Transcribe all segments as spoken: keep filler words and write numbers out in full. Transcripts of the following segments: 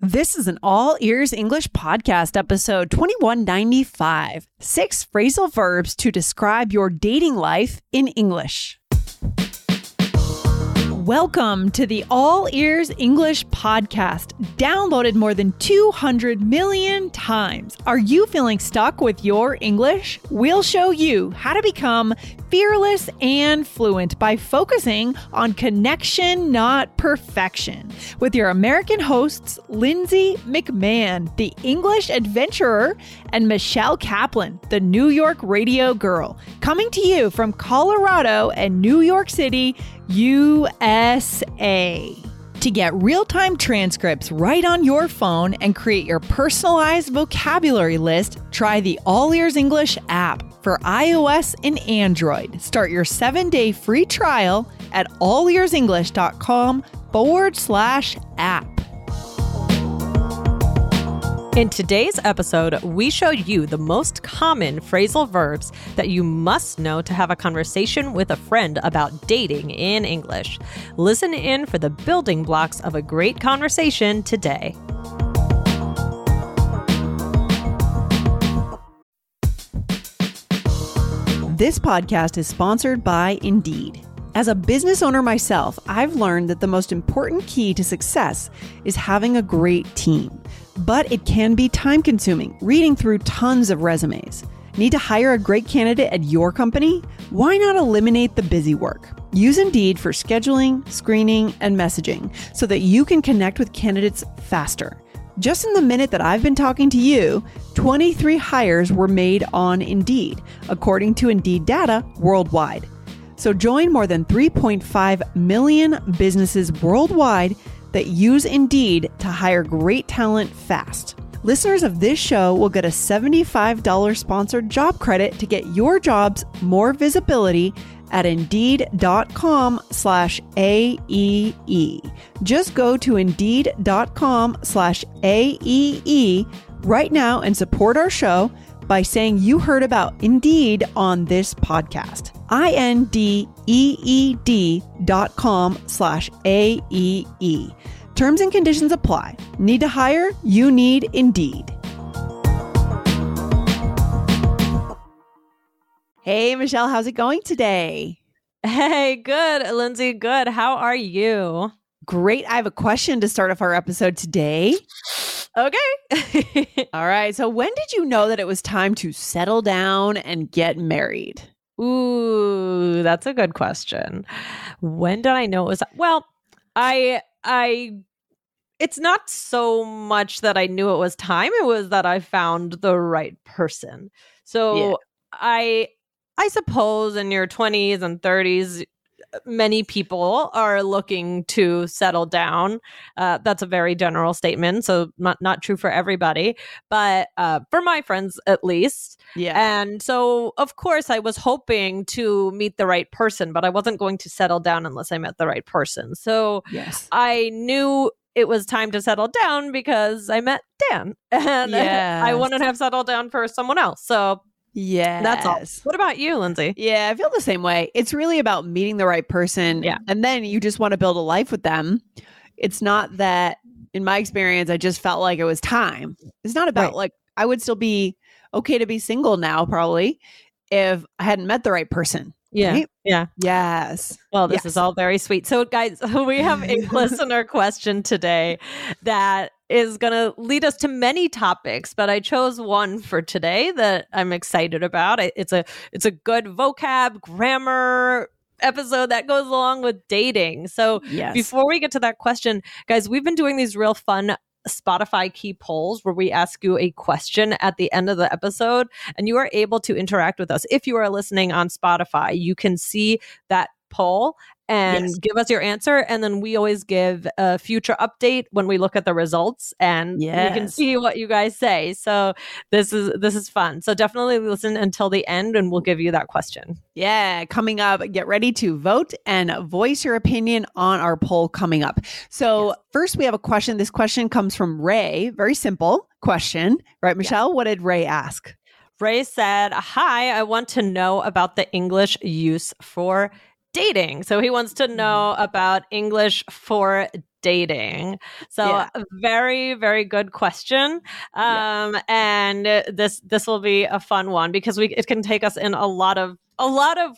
This is an All Ears English Podcast, episode twenty-one ninety-five. Six phrasal verbs to describe your dating life in English. Welcome to the All Ears English Podcast, downloaded more than two hundred million times. Are you feeling stuck with your English? We'll show you how to become fearless and fluent by focusing on connection, not perfection. With your American hosts, Lindsay McMahon, the English adventurer, and Michelle Kaplan, the New York radio girl, coming to you from Colorado and New York City, U S A. To get real-time transcripts right on your phone and create your personalized vocabulary list, try the All Ears English app for iOS and Android. Start your seven-day free trial at allearsenglish.com forward slash app. In today's episode, we show you the most common phrasal verbs that you must know to have a conversation with a friend about dating in English. Listen in for the building blocks of a great conversation today. This podcast is sponsored by Indeed. As a business owner myself, I've learned that the most important key to success is having a great team. But it can be time-consuming, reading through tons of resumes. Need to hire a great candidate at your company? Why not eliminate the busy work? Use Indeed for scheduling, screening, and messaging so that you can connect with candidates faster. Just in the minute that I've been talking to you, twenty-three hires were made on Indeed, according to Indeed data worldwide. So join more than three point five million businesses worldwide that use Indeed to hire great talent fast. Listeners of this show will get a seventy-five dollars sponsored job credit to get your jobs more visibility at Indeed.com slash AEE. Just go to Indeed.com slash AEE right now and support our show by saying you heard about Indeed on this podcast. I-N-D-E-E-D dot com slash A-E-E. Terms and conditions apply. Need to hire? You need Indeed. Hey, Michelle, how's it going today? Hey, good, Lindsay, good. How are you? Great. I have a question to start off our episode today. Okay. All right. So when did you know that it was time to settle down and get married? Ooh, that's a good question. When did I know it was? Well, I, I, it's not so much that I knew it was time. It was that I found the right person. So Yeah. I, I suppose in your twenties and thirties, many people are looking to settle down. Uh, that's a very general statement, so not, not true for everybody, but uh, for my friends at least. Yeah. And so, of course, I was hoping to meet the right person, but I wasn't going to settle down unless I met the right person. So Yes. I knew it was time to settle down because I met Dan, and Yes. I wouldn't have settled down for someone else. So Yeah. that's all. What about you, Lindsay? Yeah, I feel the same way. It's really about meeting the right person. Yeah. And then you just want to build a life with them. It's not that, in my experience, I just felt like it was time. It's not about Right. like, I would still be okay to be single now, probably, if I hadn't met the right person. Yeah. Right? Yeah. Yes. Well, this Yes. is all very sweet. So, guys, we have a listener question today that is going to lead us to many topics, but I chose one for today that I'm excited about. It- It's a it's a good vocab, grammar episode that goes along with dating. So, Yes. before we get to that question, guys, we've been doing these real fun Spotify key polls where we ask you a question at the end of the episode, and you are able to interact with us. If you are listening on Spotify, you can see that poll and Yes. give us your answer, and then we always give a future update when we look at the results, and we can Yes. see what you guys say. So this is this is fun. So definitely listen until the end, and we'll give you that question. Yeah, coming up, get ready to vote and voice your opinion on our poll coming up. So Yes. first we have a question. This question comes from Ray. Very simple question, right, Michelle? What did Ray ask? Ray said, "Hi, I want to know about the English use for dating." So he wants to know about English for dating? So Yeah. a very, very good question. Um, Yeah. and this this will be a fun one because we it can take us in a lot of a lot of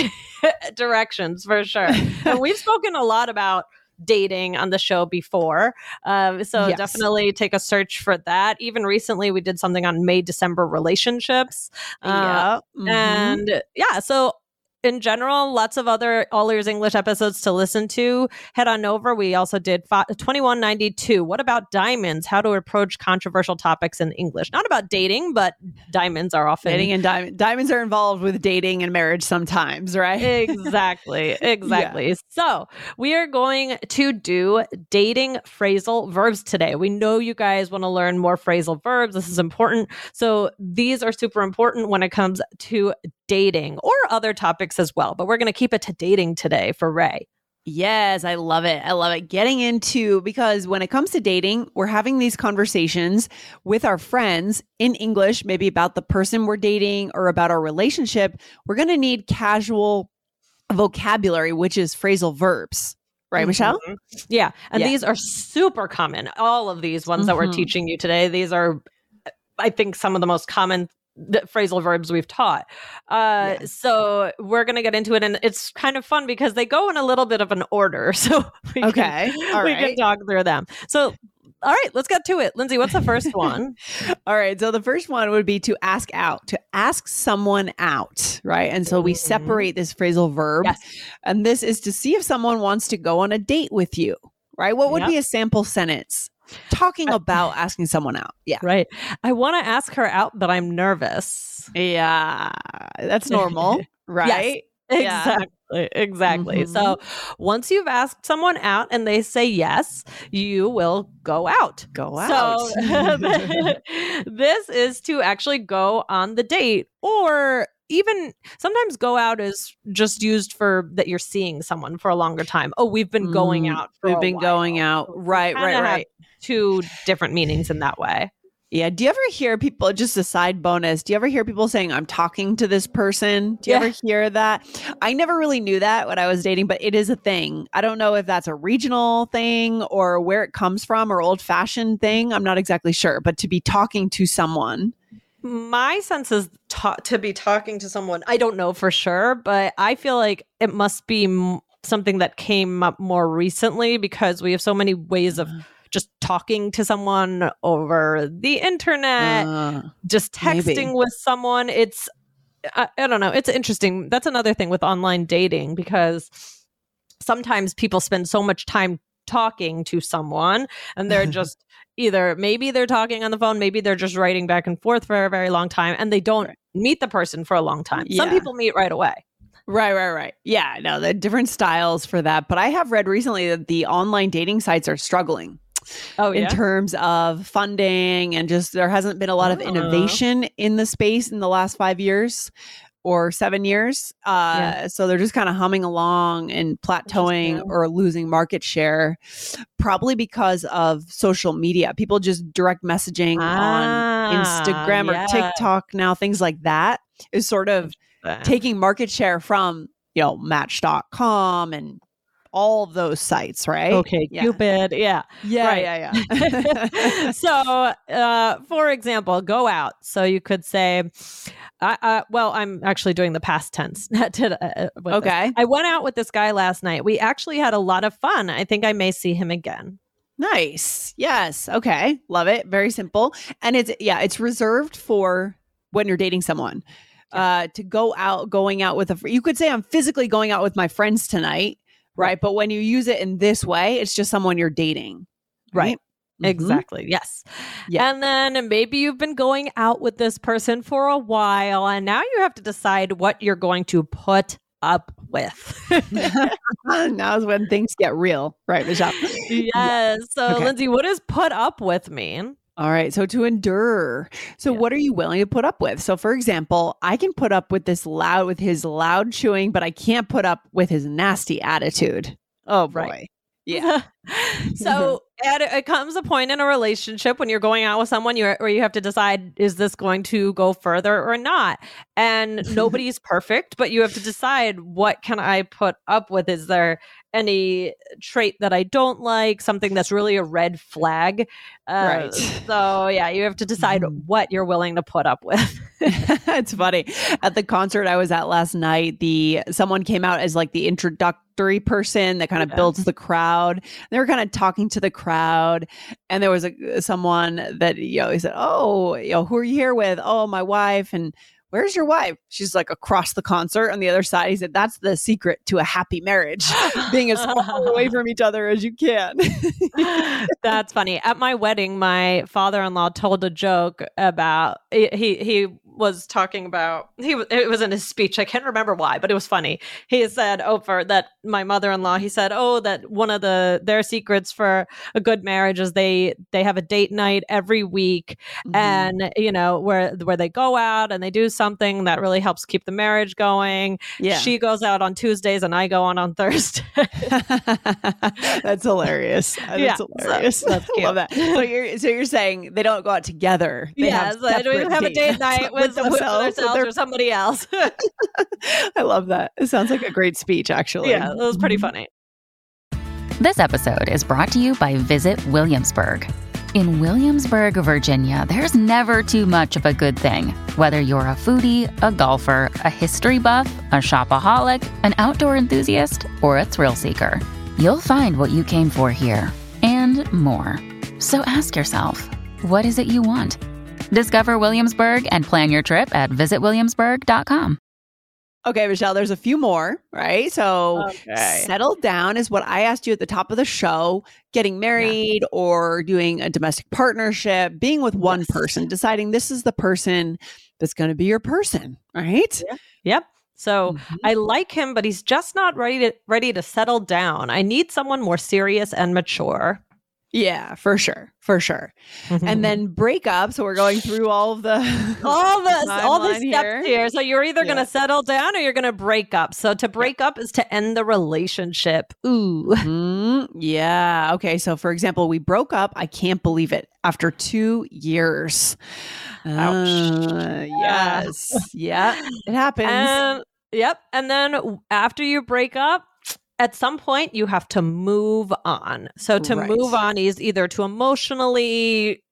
directions for sure. And we've spoken a lot about dating on the show before. Um, so Yes. definitely take a search for that. Even recently, we did something on May December relationships. Uh, Yeah. Mhm. And yeah, so in general, lots of other All Ears English episodes to listen to. Head on over. We also did twenty-one ninety-two. What about diamonds? How to approach controversial topics in English. Not about dating, but diamonds are often Dating and diamond diamonds are involved with dating and marriage sometimes, right? Exactly. Exactly. Yeah. So we are going to do dating phrasal verbs today. We know you guys want to learn more phrasal verbs. This is important. So these are super important when it comes to dating or other topics as well. But we're going to keep it to dating today for Ray. Yes, I love it. I love it. Getting into, because when it comes to dating, we're having these conversations with our friends in English, maybe about the person we're dating or about our relationship. We're going to need casual vocabulary, which is phrasal verbs. Right, Michelle? Mm-hmm. Yeah. And Yeah. these are super common. All of these ones mm-hmm. that we're teaching you today, these are, I think, some of the most common the phrasal verbs we've taught. Uh, yeah. So we're going to get into it. And it's kind of fun because they go in a little bit of an order. So we, okay. can, All we right. can talk through them. So, all right, let's get to it. Lindsay, what's the first one? All right. So the first one would be to ask out, to ask someone out, right? And so we separate this phrasal verb. Yes. And this is to see if someone wants to go on a date with you, right? What would yep. be a sample sentence? Talking about asking someone out. Yeah. Right. I want to ask her out, but I'm nervous. Yeah. That's normal. Right? Yes, exactly. Yeah. Exactly. Mm-hmm. So once you've asked someone out and they say yes, you will go out. Go out. So this is to actually go on the date, or even sometimes go out is just used for that you're seeing someone for a longer time. Oh, we've been going out. For we've a been while. going out. Right, right, right. Two different meanings in that way. Yeah. Do you ever hear people, just a side bonus, do you ever hear people saying, I'm talking to this person? Do you yeah. ever hear that? I never really knew that when I was dating, but it is a thing. I don't know if that's a regional thing or where it comes from or old fashioned thing. I'm not exactly sure, but to be talking to someone. My sense is ta- to be talking to someone. I don't know for sure, but I feel like it must be m- something that came up more recently because we have so many ways of just talking to someone over the internet, uh, just texting maybe. with someone. It's, I, I don't know. It's interesting. That's another thing with online dating because sometimes people spend so much time talking to someone and they're just either maybe they're talking on the phone, maybe they're just writing back and forth for a very long time and they don't right. meet the person for a long time. Yeah. Some people meet right away. Right, right, right. Yeah, no, the different styles for that. But I have read recently that the online dating sites are struggling. Oh, yeah? In terms of funding and just there hasn't been a lot of innovation in the space in the last five years or seven years. Uh, yeah. So they're just kind of humming along and plateauing or losing market share, probably because of social media. People just direct messaging ah, on Instagram yeah. or TikTok now, things like that is sort of taking market share from, you know, Match dot com and all of those sites, right? Okay, yeah. Cupid, yeah. Yeah, right. yeah, yeah. So, uh, for example, go out. So you could say, I, uh, well, I'm actually doing the past tense. to, uh, okay. This. I went out with this guy last night. We actually had a lot of fun. I think I may see him again. Nice. Yes. Okay. Love it. Very simple. And it's, yeah, it's reserved for when you're dating someone. Yeah. Uh, to go out, going out with a, you could say I'm physically going out with my friends tonight. Right. But when you use it in this way, it's just someone you're dating. Right. right. Mm-hmm. Exactly. Yes. Yeah. And then maybe you've been going out with this person for a while and now you have to decide what you're going to put up with. Now is when things get real. Right, Michelle? Yes. So, okay. Lindsay, what does put up with mean? All right. So to endure. So yeah. what are you willing to put up with? So for example, I can put up with this loud, with his loud chewing, but I can't put up with his nasty attitude. Oh boy. Right. Yeah. So at, it comes a point in a relationship when you're going out with someone you where you have to decide, is this going to go further or not? And nobody's perfect, but you have to decide, what can I put up with? Is there any trait that I don't like, something that's really a red flag. Uh, Right. So yeah, you have to decide Mhm. what you're willing to put up with. It's funny. At the concert I was at last night, the someone came out as like the introductory person that kind of Yeah. builds the crowd. They were kind of talking to the crowd, and there was a someone that, you know, he said, "Oh, you know, who are you here with?" "Oh, my wife." "And where's your wife?" "She's like across the concert on the other side." He said, "That's the secret to a happy marriage, being as far away from each other as you can." That's funny. At my wedding, my father-in-law told a joke about he he, he was talking about he w- it was in his speech. I can't remember why, but it was funny. He said, "Oh, for that my mother-in-law." He said, "Oh, that one of the their secrets for a good marriage is they they have a date night every week, Mhm. and you know where where they go out and they do something that really helps keep the marriage going. Yeah. She goes out on Tuesdays and I go on on Thursday." That's hilarious. That's Yeah, so hilarious. that's I love cute. that. So you're so you're saying they don't go out together. They Yes, have I don't separate have a date dates night with, with themselves. with themselves their- or somebody else. I love that. It sounds like a great speech, actually. Yeah, it was pretty Mhm. funny. This episode is brought to you by Visit Williamsburg. In Williamsburg, Virginia, there's never too much of a good thing. Whether you're a foodie, a golfer, a history buff, a shopaholic, an outdoor enthusiast, or a thrill seeker, you'll find what you came for here and more. So ask yourself, what is it you want? Discover Williamsburg and plan your trip at visit williamsburg dot com. Okay, Michelle, there's a few more, right? So Okay. settle down is what I asked you at the top of the show. Getting married or doing a domestic partnership, being with one Yes. person, deciding this is the person that's going to be your person, right? Yep. So Mhm. I like him, but he's just not ready to ready to settle down. I need someone more serious and mature. Yeah, for sure. For sure. And then break up. So we're going through all of the all the all the timeline steps here. here. So you're either Yeah. going to settle down or you're going to break up. So to break up is to end the relationship. Ooh. Mhm. Yeah. Okay. So, for example, we broke up. I can't believe it. After two years. Ouch. Uh, yes. Yeah. It happens. And yep. And then w- after you break up, at some point you have to move on. So to Right. move on is either to emotionally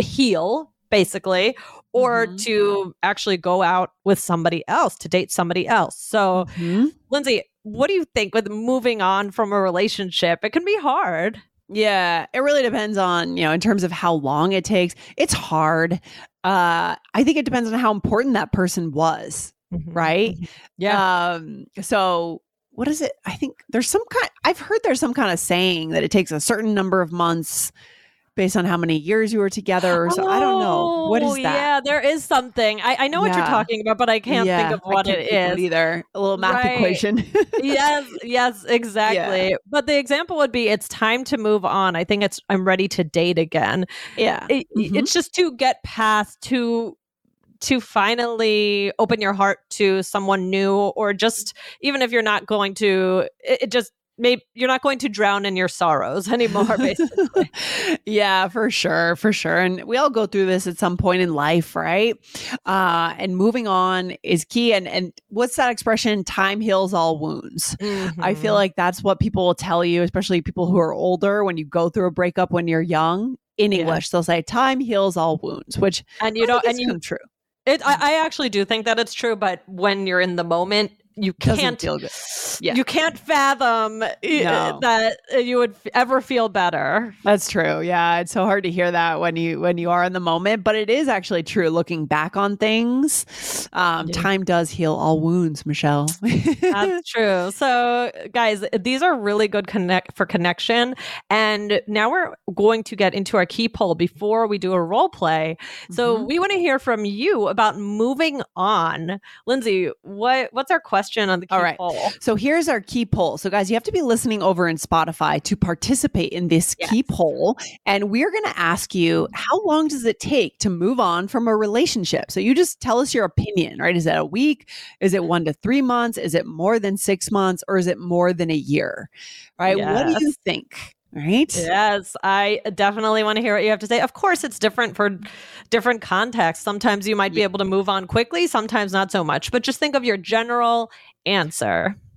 heal, basically, or Mhm. to actually go out with somebody else, to date somebody else. So, Mhm. Lindsay, what do you think with moving on from a relationship? It can be hard. Yeah, it really depends on, you know, in terms of how long it takes. It's hard. Uh, I think it depends on how important that person was, right? Yeah. Um, so what is it? I think there's some kind, I've heard there's some kind of saying that it takes a certain number of months based on how many years you were together. Or so I don't know. What Oh, is that? Yeah, there is something. I, I know what you're Yeah. talking about, but I can't Yeah, think of I what can't it think of is. either. A little math Right. equation. yes, yes, exactly. But the example would be it's time to move on. I think it's I'm ready to date again. Yeah. It, Mhm. It's just to get past to to finally open your heart to someone new, or just even if you're not going to it, it just maybe you're not going to drown in your sorrows anymore, basically. Yeah, for sure, for sure. And we all go through this at some point in life, right? Uh, and moving on is key. And and what's that expression? Time heals all wounds. I feel Mhm. like that's what people will tell you, especially people who are older, when you go through a breakup when you're young. In Yeah. English, they'll say time heals all wounds, which and you I don't think and is you kind of true. It, I, I actually do think that it's true, but when you're in the moment, you Doesn't can't feel good. Yeah. you can't fathom uh, No. that you would f- ever feel better. That's true. Yeah, it's so hard to hear that when you when you are in the moment, but it is actually true. Looking back on things, um, Yeah. time does heal all wounds, Michelle. That's true. So, guys, these are really good connect for connection. And now we're going to get into our key poll before we do a role play. So, Mhm. we want to hear from you about moving on. Lindsay, what what's our question on the key All right. poll? So here's our key poll. So guys, you have to be listening over in Spotify to participate in this Yes. key poll. And we're going to ask you, how long does it take to move on from a relationship? So you just tell us your opinion, right? Is it a week? Is it one to three months? Is it more than six months? Or is it more than a year? Right? What do you Yes. think? Right? Yes, I definitely want to hear what you have to say. Of course, it's different for different contexts. Sometimes you might be Yeah. able to move on quickly, sometimes not so much. But just think of your general answer.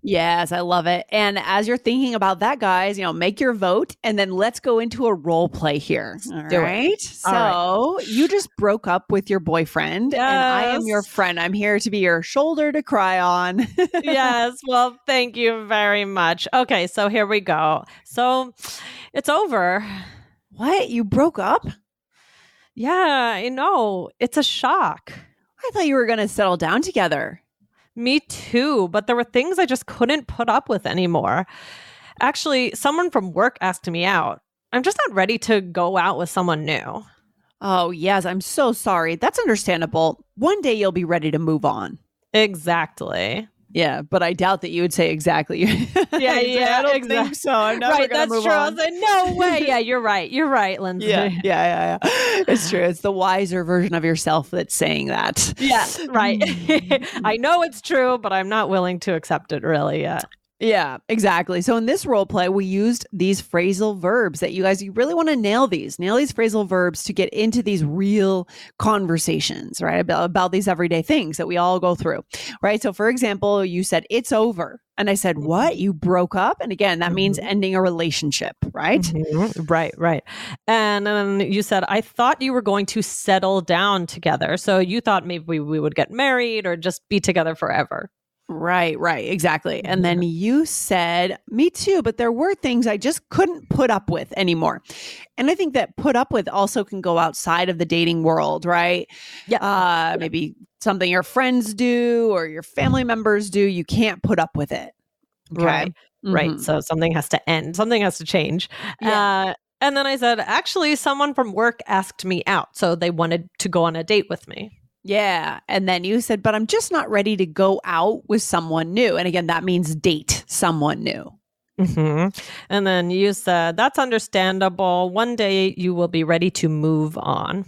Yes, I love it. And as you're thinking about that, guys, you know, make your vote and then let's go into a role play here. All Do it. right. So All you just broke up with your boyfriend and I am Yes. your friend. I'm here to be your shoulder to cry on. Yes. Well, thank you very much. Okay. So here we go. So it's over. What? You broke up? Yeah, I know. It's a shock. I thought you were going to settle down together. Me too, but there were things I just couldn't put up with anymore. Actually, someone from work asked me out. I'm just not ready to go out with someone new. Oh, yes. I'm so sorry. That's understandable. One day you'll be ready to move on. Exactly. Yeah, but I doubt that you would say exactly. Yeah, yeah, I don't exactly. think so. I'm never Right, gonna that's move true. I on. was like, no way. Yeah, you're right. You're right, Lindsay. Yeah, yeah, yeah, yeah. It's true. It's the wiser version of yourself that's saying that. Yeah, right. I know it's true, but I'm not willing to accept it really yet. Yeah, exactly. So in this role play, we used these phrasal verbs that you guys, you really want to nail these, nail these phrasal verbs to get into these real conversations, right? About, about these everyday things that we all go through, right? So for example, you said, it's over. And I said, what? You broke up? And again, that means ending a relationship, right? Mhm. Right, right. And then you said, I thought you were going to settle down together. So you thought maybe we, we would get married or just be together forever. Right, right, exactly. And then you said, me too, but there were things I just couldn't put up with anymore. And I think that put up with also can go outside of the dating world, right? Yeah. Uh, maybe something your friends do or your family members do, you can't put up with it. Okay? Right, right. Mhm. So something has to end, something has to change. Yeah. Uh, and then I said, actually, someone from work asked me out. So they wanted to go on a date with me. Yeah. And then you said, but I'm just not ready to go out with someone new. And again, that means date someone new. hmm And then you said, that's understandable. One day you will be ready to move on.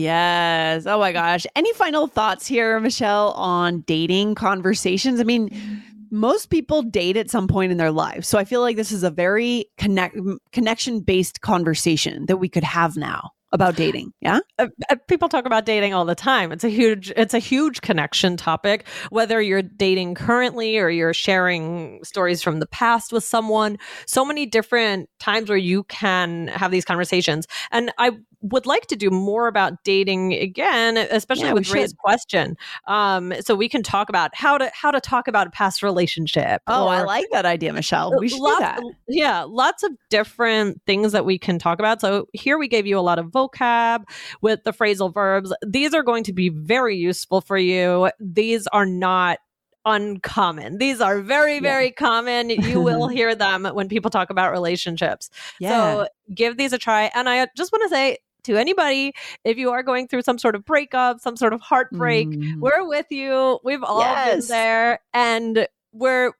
Yes. Oh my gosh. Any final thoughts here, Michelle, on dating conversations? I mean, most people date at some point in their life. So I feel like this is a very connect connection-based conversation that we could have now about dating. Yeah. Uh, uh, people talk about dating all the time. It's a huge, it's a huge connection topic, whether you're dating currently or you're sharing stories from the past with someone. So many different times where you can have these conversations. And I would like to do more about dating again, especially Yeah, we with Ray's should. question. Um, so we can talk about how to, how to talk about a past relationship. Oh, I or- like that idea, Michelle. We should do lots, that. Yeah, lots of different things that we can talk about. So here we gave you a lot of vocab with the phrasal verbs. These are going to be very useful for you. These are not uncommon. These are very, very yeah. common. You will hear them when people talk about relationships. Yeah. So give these a try. And I just want to say, to anybody, if you are going through some sort of breakup, some sort of heartbreak, Mm. we're with you. We've all Yes. been there, and we're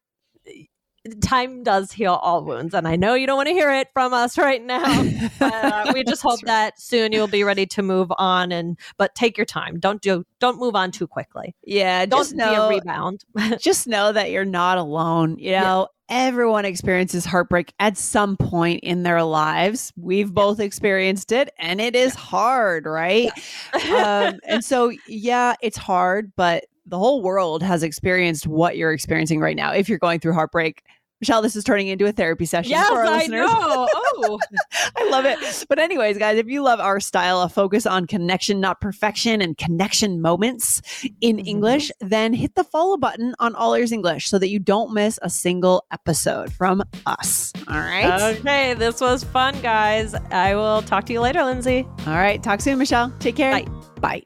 time does heal all wounds. And I know you don't want to hear it from us right now, but uh, we just hope That's right. that soon you'll be ready to move on. And but take your time. Don't do don't move on too quickly. Yeah, Don't just be a know, rebound. just know that you're not alone. You know, everyone experiences heartbreak at some point in their lives. We've both experienced it, and it is hard, right? um, and so, yeah, it's hard, but the whole world has experienced what you're experiencing right now. If you're going through heartbreak, Michelle, this is turning into a therapy session Yes, for our I listeners. know. Oh, I love it. But anyways, guys, if you love our style, a focus on connection, not perfection, and connection moments in Mhm. English, then hit the follow button on All Ears English so that you don't miss a single episode from us. All right. okay. This was fun, guys. I will talk to you later, Lindsay. All right. Talk soon, Michelle. Take care. Bye. Bye.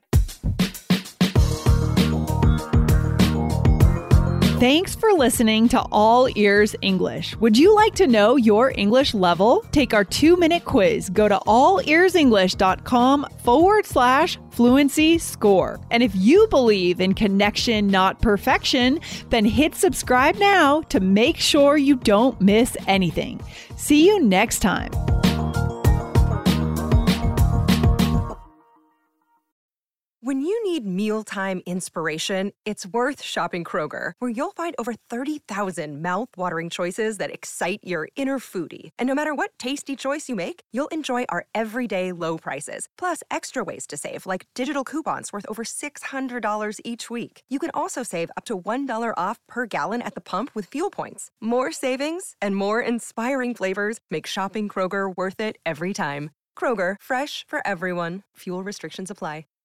Thanks for listening to All Ears English. Would you like to know your English level? Take our two-minute quiz. Go to allearsenglish.com forward slash fluency score. And if you believe in connection, not perfection, then hit subscribe now to make sure you don't miss anything. See you next time. When When you need mealtime inspiration, it's worth shopping Kroger, where you'll find over thirty thousand mouth-watering choices that excite your inner foodie. And no matter what tasty choice you make, you'll enjoy our everyday low prices, plus extra ways to save, like digital coupons worth over six hundred dollars each week. You can also save up to one dollar off per gallon at the pump with fuel points. More savings and more inspiring flavors make shopping Kroger worth it every time. Kroger, fresh for everyone. Fuel restrictions apply.